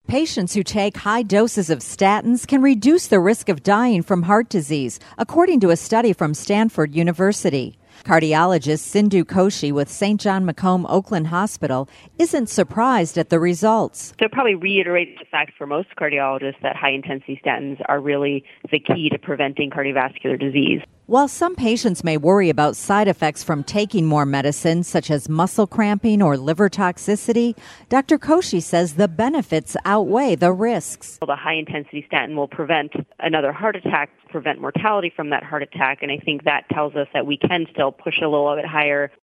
Patients who take high doses of statins can reduce the risk of dying from heart disease, according to a study from Stanford University. Cardiologist Sindhu Koshi with St. John Macomb Oakland Hospital isn't surprised at the results. So it probably reiterates the fact for most cardiologists that high-intensity statins are really the key to preventing cardiovascular disease. While some patients may worry about side effects from taking more medicine, such as muscle cramping or liver toxicity, Dr. Koshi says the benefits outweigh the risks. The high-intensity statin will prevent another heart attack, prevent mortality from that heart attack, and I think that tells us that we can still push a little bit higher